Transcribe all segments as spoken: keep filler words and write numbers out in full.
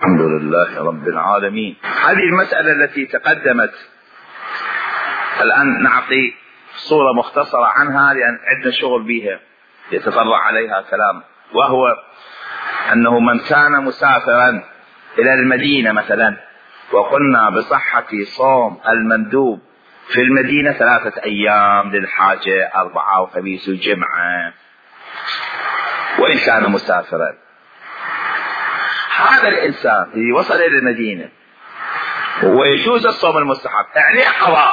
الحمد لله رب العالمين. هذه المسألة التي تقدمت الآن نعطي صورة مختصرة عنها لأن عندنا شغل بها يتطرع عليها كلام، وهو أنه من كان مسافرا إلى المدينة مثلا وقلنا بصحة صوم المندوب في المدينة ثلاثة أيام للحاجة، أربعة وخميس وجمعة، وإن كان مسافرا هذا الإنسان اللي وصل إلى المدينة ويجوز الصوم المستحب عليه قضاء،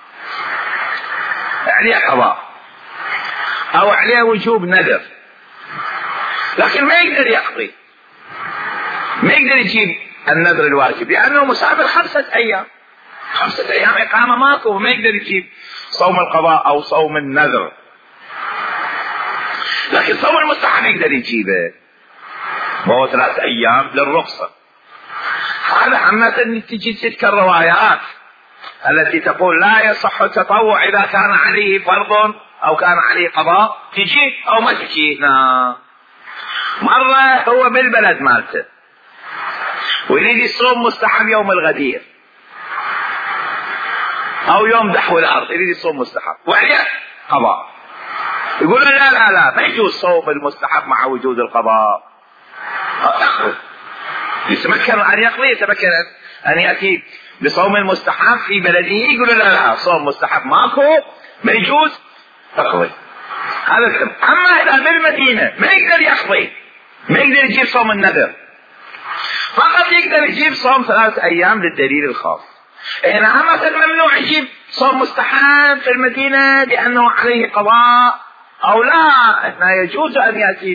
عليه قضاء أو عليه وجوب نذر، لكن ما يقدر يقضي، ما يقدر يجيب النذر الواجب لأنه مسافر خمسة أيام، خمسة أيام إقامة ماكو، وما يقدر يجيب صوم القضاء أو صوم النذر، لكن صوم المستحب يقدر يجيبه وهو ثلاث أيام للرخصة. هذا عامة تجي تلك الروايات التي تقول لا يصح التطوع إذا كان عليه فرض أو كان عليه قضاء، تجي أو ما تجي. مرة هو بالبلد مالته ويريد يصوم مستحب يوم الغدير أو يوم دحو الأرض، يريد يصوم مستحب وعليه قضاء، يقول لا لا لا ما يجوز صوم المستحب مع وجود القضاء. يتمكن أن يقضي، يتمكن أن يأتي بصوم المستحب في بلده، يقول لا لا صوم مستحب ماكو ما يجوز تقضي. هذا الكلام. أما إذا بالمدينة ما يقدر يقضي، ما يقدر يجيب صوم النذر، فقط يقدر يجيب صوم ثلاثة أيام للدليل الخاص. هنا مثلا ممنوع يجيب صوم مستحب في المدينة لأنه عليه قضاء أو لا، هنا يجوز أن يأتي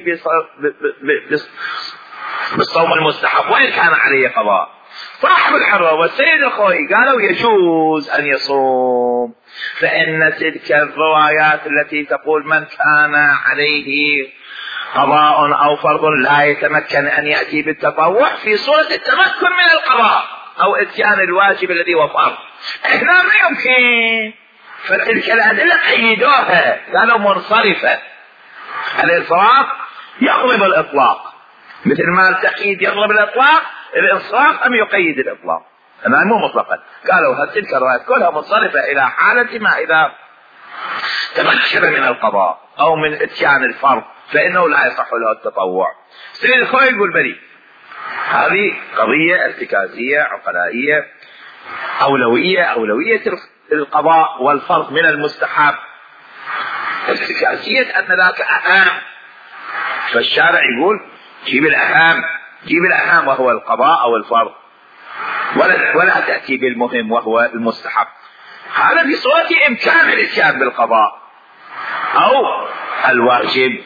بالصوم المستحب وإن كان عليه قضاء. صاحب الحرة والسيد الخوي قالوا يجوز أن يصوم، فإن تلك الروايات التي تقول من كان عليه قضاء أو فرض لا يتمكن أن يأتي بالتطوع في صورة التمكن من القضاء أو إتيان الواجب الذي هو فرض، إحنا ما يمكن، فتلك الأدلة قيدوها قالوا منصرفة. الإنصراف يغلب الإطلاق، مثل ما التقييد يغلب الإطلاق، الإنصراف أم يقيد الإطلاق، أنا مو مطلقا. قالوا تلك الروايات كلها منصرفة إلى حالة ما إذا تمكن من القضاء أو من إتيان الفرض فإنه لا يصح له التطوع. سيد الخوي يقول بلي هذه قضية ارتكازية عقلائية، أولوية أولوية القضاء والفرض من المستحب، ارتكازية أن ذاك أهم، فالشارع يقول جيب الأهم، جيب الأهم وهو القضاء أو الفرض، ولا, ولا تأتي بالمهم وهو المستحب. هذا في صورة إمكان الإتيان بالقضاء أو الواجب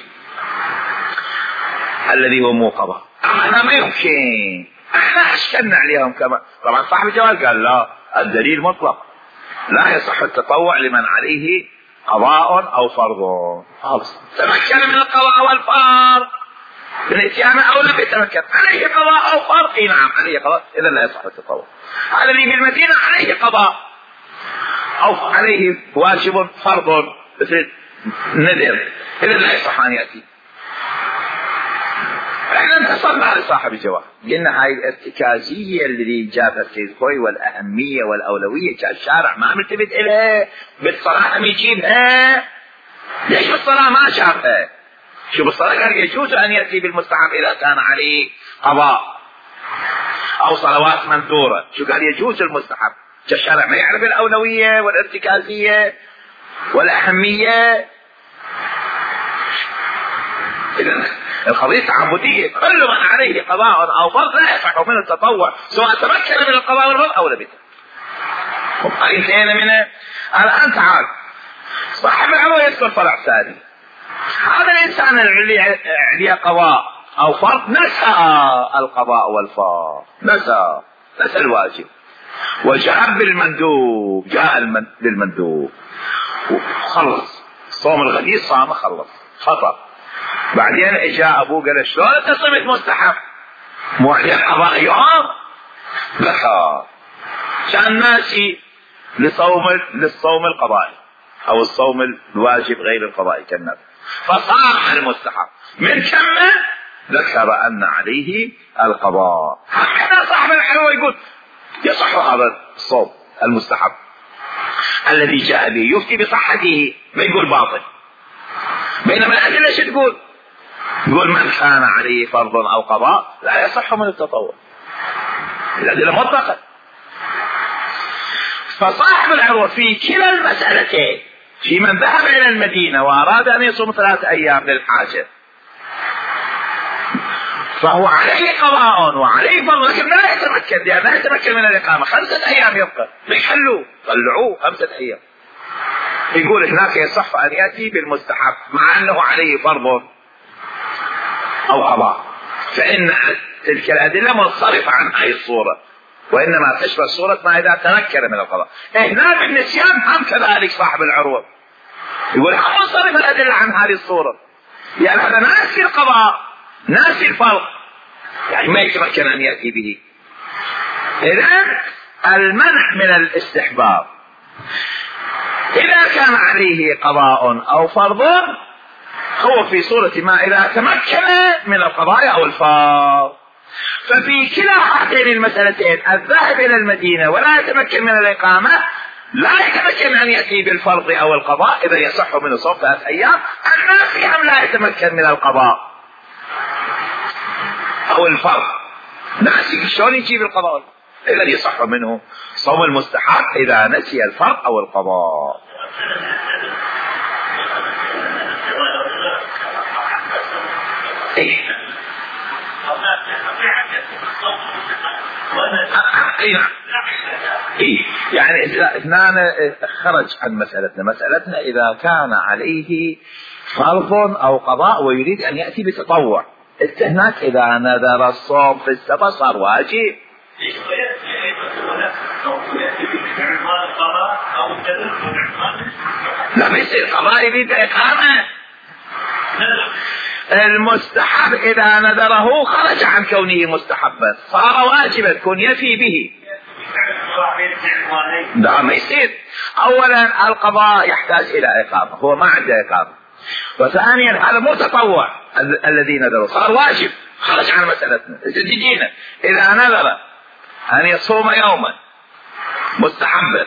الذي هو مو قضاء. أنا ما يمكن، احنا أشكلنا عليهم كما طبعا صاحب الجواب قال لا، الدليل مطلق، لا يصح التطوع لمن عليه قضاء أو فرض. خلاص تمكن من القضاء والفرض بالإتيان أو لم يتمكن، عليه قضاء أو فرض، إيه نعم عليه قضاء، إذا لا يصح التطوع. هذا اللي في المدينة عليه قضاء أو عليه واجب فرض مثل نذر، إذا لا يصح أن يأتي. احنا انتصرنا على صاحب الجواب، قلنا هاي الارتكازية اللي جابها السيد خوي والأهمية والأولوية كان الشارع ما ملتفت إليها، بالصلاة هم يجيبها، ليش بالصلاة ما شافها؟ شو بالصلاة قال يجوز أن يأتي بالمستحب إذا كان عليه قضاء أو صلوات منثورة، شو قال يجوز المستحب، الشارع ما يعرف الأولوية والارتكازية والأهمية. القضية تعبدية، كل من عليه قضاء أو فرض لا يصح من التطوع سواء تمكن من القضاء والفرض أو لم يتمكن. انتهينا منه. الآن تعال صاحب العمل يذكر فرع ثاني، هذا الإنسان اللي عليه قضاء أو فرض نسى القضاء والفرض، نسى نسى الواجب وجاء بالمندوب، جاء بالمندوب خلص صوم الغدير صام خلص خطأ، بعدين اجا ابوه قال شلون انت صمت مستحب مو عليه قضاء يوم؟ لا، كان ماشي لصوم للصوم القضائي او الصوم الواجب غير القضائي كالنذر، فصام على المستحب، من كمل ذكر ان عليه القضاء. احنا العروة يقول يصح هذا الصوم المستحب الذي جاء به، يفتي بصحته، ما يقول باطل. بينما الأدلة شو تقول؟ يقول من كان عليه فرض أو قضاء لا يصح من التطوع. الأدلة مطلقة. فصاحب العروة في كلا المسألتين، في من ذهب إلى المدينة وأراد أن يصوم ثلاثة أيام للحاجة فهو عليه قضاء وعليه فرض، لكن لا يتمكن، لأن لا يتمكن من الإقامة. خمسة أيام يبقى، يحلوا طلعوه خمسة أيام. يقول هناك يصح أن يأتي بالمستحب مع أنه عليه فرض أو قضاء، فإن تلك الأدلة منصرفة عن هذه الصورة، وإنما تشبه صورة ما إذا تمكن من القضاء. هنا بالنسيان هم كذلك صاحب العروة يقول منصرف الأدلة عن هذه الصورة، يعني هذا ناسي القضاء ناسي الفرض، يعني ما يتمكن أن يأتي به. إذن المنع من الاستحباب إذا كان عليه قضاء أو فرض هو في صورة ما إذا تمكن من القضاء أو الفرض. ففي كلا هاتين المسألتين الذاهب إلى المدينة ولا يتمكن من الإقامة لا يتمكن أن يأتي بالفرض أو القضاء إذا يصح من صوم ثلاث أيام. الناسي هم لا يتمكن من القضاء أو الفرض، ناسي شلون يجيب القضاء؟ إذا يصح منه صوم المستحب إذا نسي الفرض أو القضاء. إيه إيه يعني اثنان خرج عن مسألتنا. مسألتنا إذا كان عليه فرض أو قضاء ويريد أن يأتي بتطوع. هناك إذا نذر الصوم في السفر صار واجب. لا ما يصير قضاء يريد إقامة. المستحب إذا نذره خرج عن كونه مستحبا صار واجبا كن يفي به. لا ما يصير. أولا القضاء يحتاج إلى إقامة، هو ما عنده إقامة. وثانيا هذا مو تطوع الذي نذره صار واجب خرج عن مسألتنا. تجينا إذا نذر أن يصوم يوما مستحبا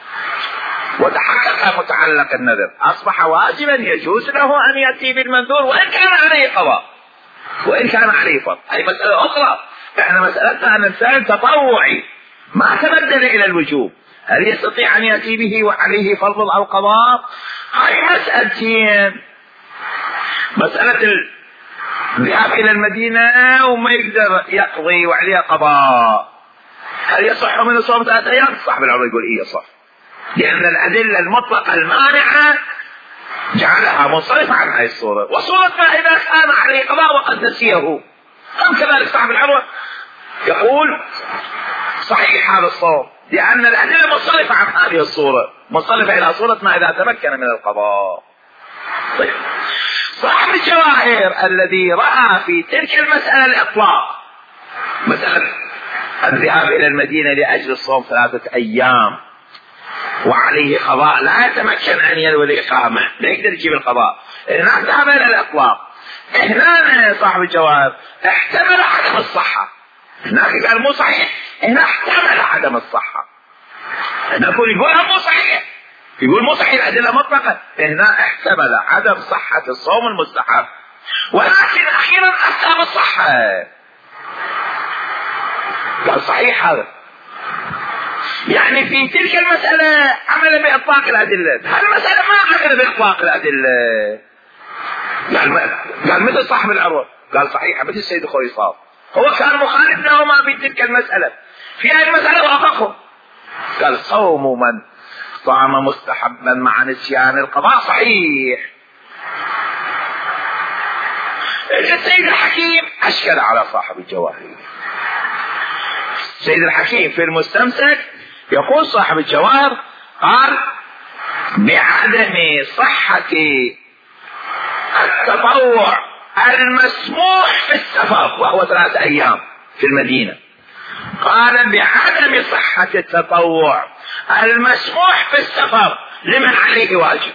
وتحقق متعلق النذر أصبح واجبا يجوز له أن يأتي بالمنذور وإن كان عليه قضاء وإن كان عليه فرض. أي مسألة أخرى. إحنا مسألتنا أن الإنسان تطوعي ما تبدل إلى الوجوب، هل يستطيع أن يأتي به وعليه فرض أو قضاء؟ هاي مسألتين. مسألة الذهاب إلى المدينة وما يقدر يقضي وعليه قضاء هل يصح من صوم ثلاثة أيام؟ صاحب العروة يقول إيه يصح، لأن الأدلة المطلقة المانعة جعلها منصرفة عن هذه الصورة. وصورة ما إذا كان عليه قضاء وقد نسيه هم كذلك صاحب العروة يقول صحيح هذا الصوم، لأن الأدلة منصرفة عن هذه الصورة، منصرفة إلى صورة ما إذا تمكن من القضاء. طيب صاحب الجواهر الذي رأى في تلك المسألة الإطلاق، مسألة الذهاب إلى المدينة لأجل الصوم ثلاثة أيام وعليه قضاء لا يتمكن أن ينوي الإقامة لا يقدر يجيب القضاء، هناك ذهب إلى الإطلاق. هنا صاحب الجواهر احتمل عدم الصحة، هناك قال مو صحيح، هنا احتمل عدم الصحة. هنا يقول يقول مو صحيح، يقول مو صحيح الأدلة مطلقة، هنا احتمل عدم صحة الصوم المستحب ولكن أخيرا أفتى بالصحة قال صحيح هذا. يعني في تلك المسألة عمل بإطلاق الأدلة، هالمسألة ما عمل بإطلاق الأدلة. قال قال مثل صاحب العروة قال صحيح مثل السيد خويصاب، هو كان مخالف لهما في تلك المسألة، في هذه المسألة وافقهم قال صوم من صام مستحبا مع نسيان القضاء صحيح. السيد الحكيم أشكل على صاحب الجواهر. السيد الحكيم في المستمسك يقول صاحب الجواهر قال بعدم صحة التطوع المسموح في السفر وهو ثلاثة أيام في المدينة، قال بعدم صحة التطوع المسموح في السفر لمن عليه واجب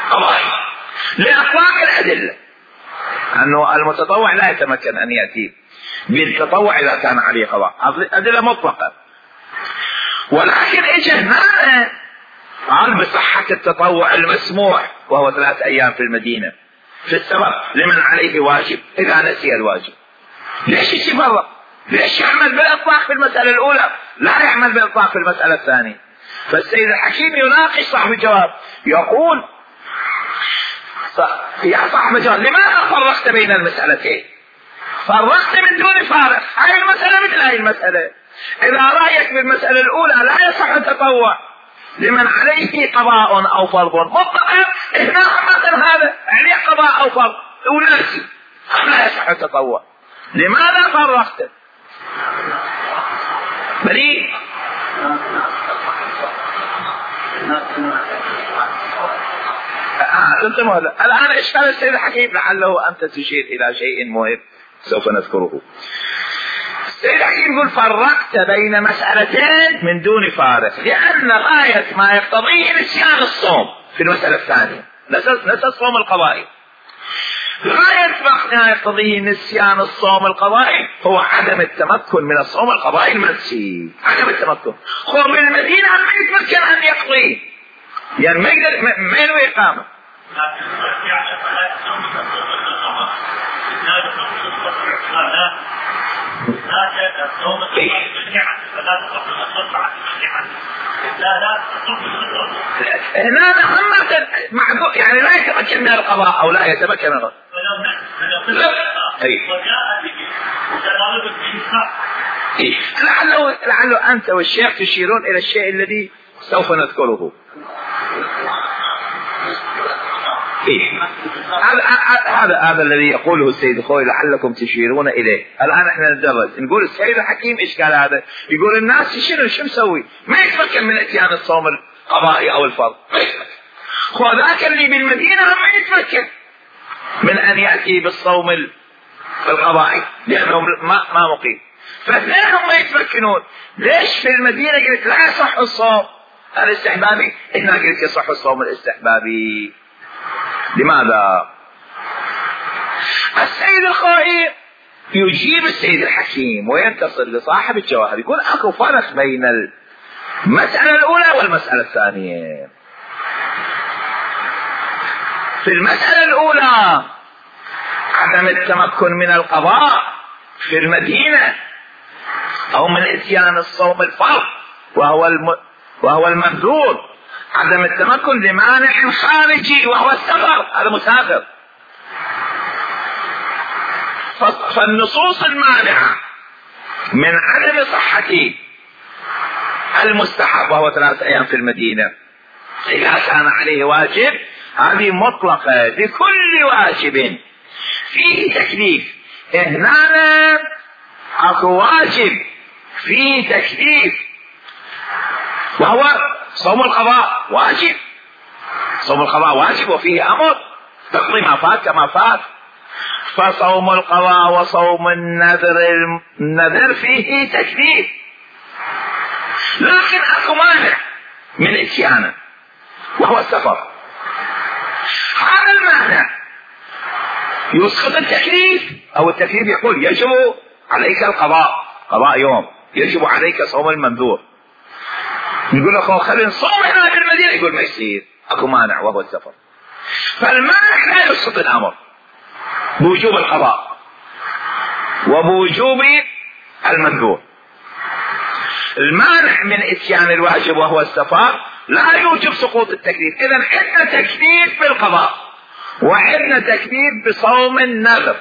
لإطلاق الأدلة أنه المتطوع لا يتمكن أن يأتي بالتطوع إذا كان عليه قضاء، أدلة مطلقة. ولكن إجا هنا قال بصحة التطوع المسموح وهو ثلاث أيام في المدينة في السفر لمن عليه واجب إذا نسي الواجب. ليش يتفرق؟ ليش يعمل بالإطلاق في المسألة الأولى لا يعمل بالإطلاق في المسألة الثانية؟ فالسيد الحكيم يناقش صاحب الجواب يقول يا صاحب الجواب لماذا فرقت بين المسألتين؟ فرقت من دون فارق، هاي المسألة مثل هاي المسألة. إذا رأيك بالمسألة الأولى لا يصح التطوع لمن عليه قضاء أو فرض مطلقا، هنا مثلا هذا عليه قضاء أو فرض وناسي لا يصح التطوع. لماذا فرقت؟ بريء آه انتم الآن اشكال السيد الحكيم لعله أنت تشير إلى شيء مهم سوف نذكره. السيد الحكيم يقول فرقت بين مسألتين من دون فارق لأن غاية ما يقتضيه نسيان الصوم في المسألة الثانية، نسى الصوم القضائي. غاية ما يقتضيه نسيان الصوم القضائي هو عدم التمكن من الصوم القضائي المنسي، عدم التمكن. هو من المدينة ما يتمكن أن يقضيه، يعني ما يقدر ما ينوي إقامة. هنا محمد معذور يعني لا يتمكن من القضاء أو لا يتمكن من لعله لعله أنت والشيخ تشيرون إلى الشيء الذي سوف نذكره. إيه؟ هذا هذا هذا الذي يقوله السيد الخوي لعلكم تشيرون إليه. الآن احنا ندرس نقول السيد الحكيم إشكال هذا، يقول الناس يشيرون شو مسوي؟ ما يتمكن من اتيان الصوم القضائي أو الفرض، ما يتمكن. وذاك اللي بالمدينة ما يتمكن من أن يأتي بالصوم القضائي لأنه ما ما مقيم، فاثنينهم ما يتمكنون. ليش في المدينة قلت لا يصح الصوم الاستحبابي، هنا قلت يصح الصوم الاستحبابي؟ لماذا؟ السيد الخوئي يجيب السيد الحكيم وينتصر لصاحب الجواهر، يقول اكو فرق بين المسألة الأولى والمسألة الثانية. في المسألة الأولى عدم التمكن من القضاء في المدينة أو من إتيان الصوم الفرض وهو الم... وهو المنذور، عدم التمكن لمانع خارجي وهو السفر، هذا مسافر. فالنصوص المانعة من عدم صحة المستحب وهو ثلاث أيام في المدينة إذا كان عليه واجب هذه مطلقة لكل واجب فيه تكليف. هنا أكو واجب فيه تكليف وهو صوم القضاء، واجب صوم القضاء واجب وفيه أمر تقضي ما فات كما فات. فصوم القضاء وصوم النذر النذر فيه تكليف، لكن أكو مانع من إتيانه وهو السفر. هذا المانع يسقط التكليف أو التكليف يقول يجب عليك القضاء، قضاء يوم، يجب عليك صوم المنذور. يقول لك خلينا نصوم هنا في المدينة، يقول ما يصير، اكو مانع وهو السفر. فالمانع لا يسقط الامر بوجوب القضاء وبوجوب المنذور. المانع من اتيان الواجب وهو السفر لا يوجب سقوط التكليف. اذا عندنا تكليف بالقضاء وعندنا تكليف بصوم النذر،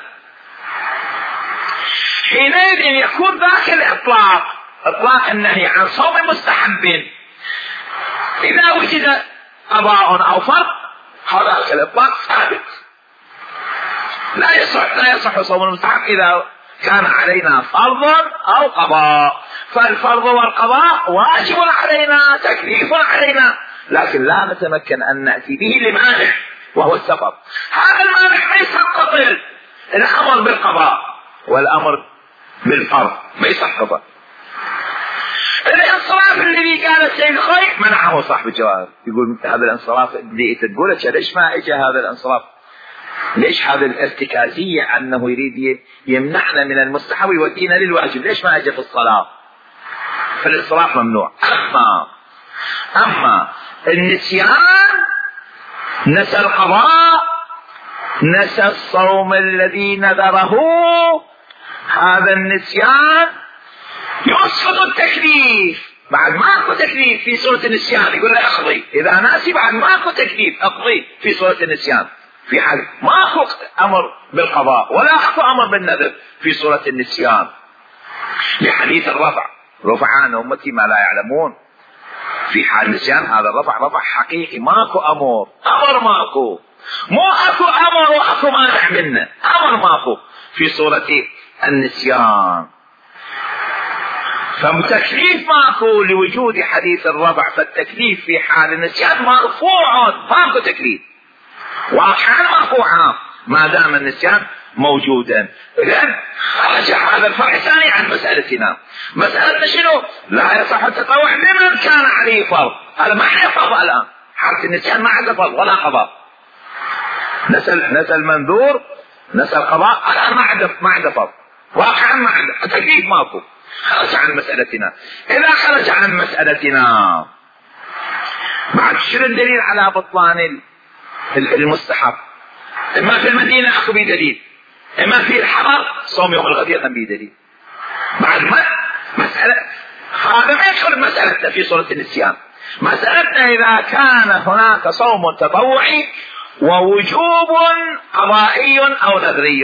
حينئذ يكون ذاك الاطلاق اطلاق النهي عن صوم مستحب إذا وجد قضاء أو فرض، هذا الإطلاق ثابت، لا يصح لا يصح صوم المستحب إذا كان علينا فرض أو قضاء. فالفرض والقضاء واجب علينا، تكليف علينا، لكن لا نتمكن أن نأتي به لمانع وهو السفر. هذا المانع ما يسقط الأمر بالقضاء والأمر بالفرض، ما يسقط. الانصراف الذي قال السيد الخوي منعه صاحب الجواهر، يقول هذا الانصراف اللي تقوله ليش ما اجى هذا الانصراف؟ ليش هذه الارتكازية أنه يريد يمنعنا من المستحب ويودينا للواجب؟ ليش ما أجى في الصلاة؟ فالإسراف ممنوع. أما أما النسيان، نسى القضاء، نسى الصوم الذي نذره، هذا النسيان يسقط التكليف. بعد ماكو تكليف في صورة النسيان، يقول له اقضي. إذا ناسي بعد ماكو تكليف، اقضي في صورة النسيان. في حال ماكو أمر بالقضاء ولا أكو أمر بالنذر في صورة النسيان، لحديث الرفع: رفع عن أمتي ما لا يعلمون. في حال النسيان هذا الرفع رفع حقيقي، ماكو أمر أمر ماكو، مو أكو أمر وأكو مانع منه، أمر ماكو في صورة النسيان. فالتكليف ماكو لوجود حديث الرفع، فالتكليف في حال النسيان مرفوع، ماكو تكليف، وأحيان مرفوعة ما دام النسيان موجودا. إذن خرج هذا الفرع الثاني عن مسألتنا. مسألتنا شنو؟ لا يصح التطوع لمن كان عليه فرض. هذا ما عنده فرض الآن، حالة النسيان ما عنده فرض ولا قضاء. نسى نسى المنذور، نسى القضاء، الآن ما عنده ما عنده فرض، واقعا ما عنده التكليف ماكو. خرج عن مسألتنا. إذا خرج عن مسألتنا بعد شنو الدليل على بطلان المستحب؟ إما في المدينة أخذ به دليل، إما في الحضر صوم يوم الغدير به دليل. بعد ما مسألة هذا ما يدخل مسألتنا في صورة النسيان. مسألتنا إذا كان هناك صوم تطوعي ووجوب قضائي أو نذري.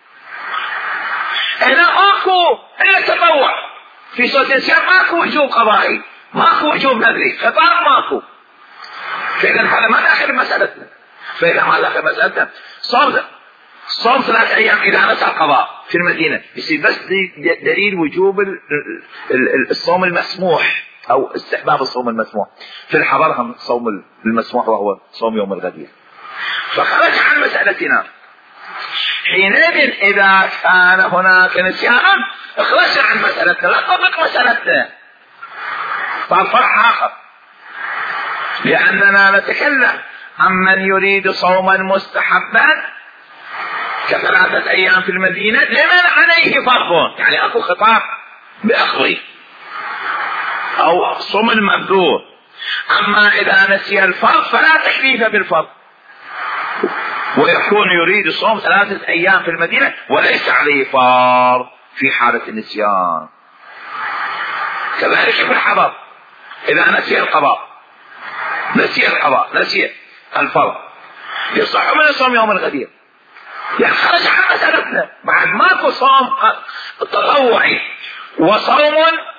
هنا ماكو إلا التطوع في صورة النسيان، ماكو وجوب قضائي، ماكو وجوب نذري، خطاب ماكو. فإذا هذا ما داخل مسألتنا. فإذا ما داخل مسألتنا صوم صوم ثلاث أيام إذا نسى القضاء في المدينة يصير بس دليل وجوب الصوم المسموح أو استحباب الصوم المسموح. في الحضر هم الصوم المسموح وهو صوم يوم الغدير. فخرج عن مسألتنا. حينئذ إذا كان هناك نسيان اخرج عن مسألتنا، لا تطبق مسألتنا، صار فرع آخر. لأننا نتكلم عمن يريد صوما مستحبا كثلاثة أيام في المدينة لمن عليه فرض، يعني أكو خطاب بأخذي أو صوم المبذور. أما إذا نسي الفرض فلا تكليف بالفرض، ويكون يريد صوم ثلاثة أيام في المدينة وليس عليه فرض في حالة النسيان. كذلك في الحضر إذا نسي القضاء، نسي القضاء نسي الفرض، يصح من صوم يوم الغدير. يعني خرج عن مسألتنا. بعد ماكو صوم تطوعي وصوم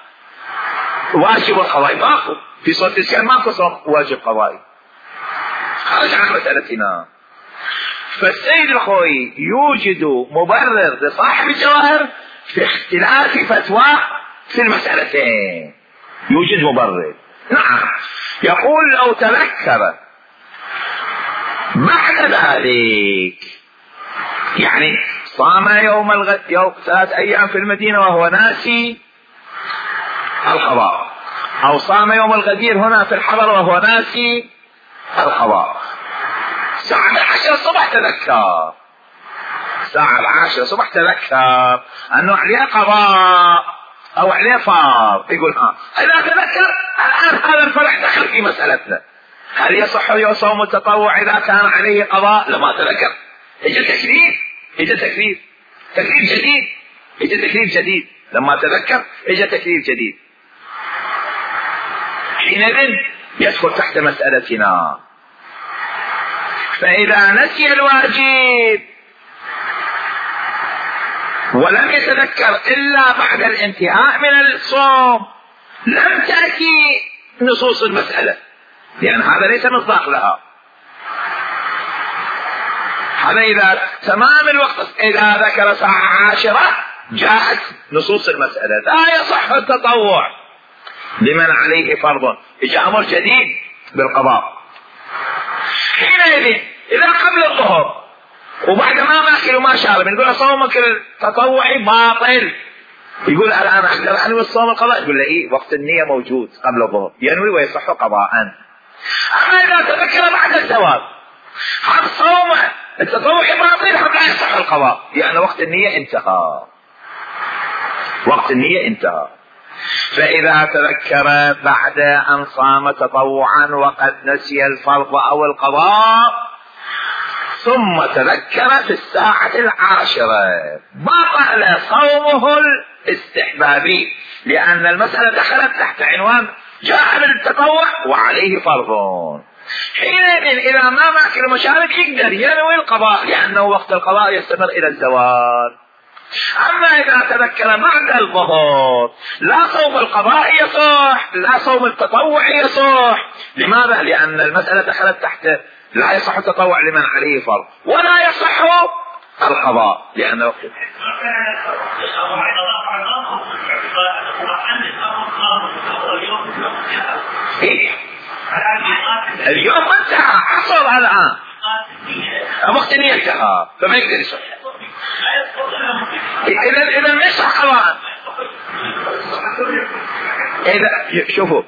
واجب القضاء، ماكو في صوت النسيان، ماكو صوم واجب قضائي. خرج عن مسألتنا. فالسيد الخوي يوجد مبرر لصاحب الجواهر في اختلاف فتوى في المسألتين، يوجد مبرر. نعم، يقول لو تذكر بعد ذلك، يعني صام يوم الغد يوم ثلاث أيام في المدينة وهو ناسي القضاء، أو صام يوم الغدير هنا في الحضر وهو ناسي القضاء، الساعة العاشرة الصبح تذكر، الساعة العاشرة الصبح تذكر أنه عليه قضاء أو عليه فار، يقول ها إذا تذكر الآن هذا الفرع دخل في مسألتنا. هل يصح صوم التطوع إذا كان عليه قضاء؟ لما تذكر يجي تكليف، يجي تكليف تكليف جديد، يجي تكليف جديد. لما تذكر يجي تكليف جديد. حينئذ يدخل تحت مسألتنا. فإذا نسي الواجب ولم يتذكر إلا بعد الانتهاء من الصوم لم تأتي نصوص المسألة، لأن هذا ليس مصداق لها. هذا إذا تمام الوقت، إذا ذكر ساعة عاشرة جاءت نصوص المسألة لا يصح التطوع لمن عليه فرض، إجا أمر جديد بالقضاء. حينئذ إذا قبل الظهر وبعد ما ماكل وما شارب نقول صومك التطوعي باطل، يقول الآن أقدر أنوي الصوم القضاء، يقول له إيه وقت النية موجود قبل الظهر ينوي ويصح قضاء. أما إذا تذكر بعد الزواج هذا صوم التطوع باطل حتى لا يصح القضاء، لأن وقت النية انتهى، وقت النية انتهى. فإذا تذكر بعد أن صام تطوعا وقد نسي الفرض أو القضاء ثم تذكر في الساعة العاشرة بطل صومه الاستحبابي، لأن المسألة دخلت تحت عنوان جاء بالتطوع وعليه فرض. حينئذ إذا ما معك المشارك يقدر ينوي القضاء، لأنه وقت القضاء يستمر إلى الزوال. أما إذا تذكر بعد الظهر لا صوم القضاء يصح، لا صوم التطوع يصح. لماذا؟ لأن المسألة دخلت تحت لا يصح التطوع لمن عليه فرض، ولا يصح القضاء لأن وقت إيه؟ اليوم انتهى، حصل الآن وقت النية انتهى، فما يقدر يصح. إذا إذا ما يصح قضاء. إذا شوفوا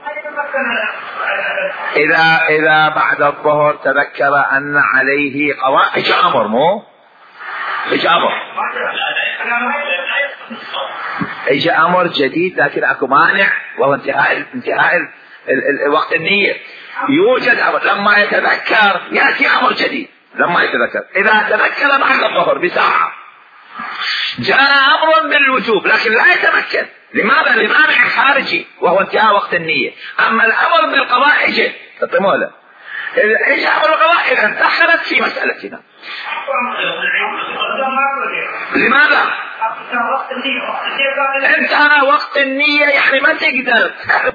إذا إذا بعد الظهر تذكر أن عليه قضاء إيش أمر مو إيش أمر إيش أمر جديد، لكن أكو مانع وهو انتهاء انتهاء وقت النية. يوجد أمر لما يتذكر يأتي أمر جديد لما يتذكر. إذا تذكر بعد الظهر بساعة جاء أمر بالوجوب لكن لا يتمكن، لماذا؟ لمانع خارجي وهو انتهاء وقت النية. أما الأمر بالقضاء يجي تطموله إيش أمر القضاء إذا دخلت في مسألتنا. لماذا؟ انتهى وقت النية يعني ما تقدر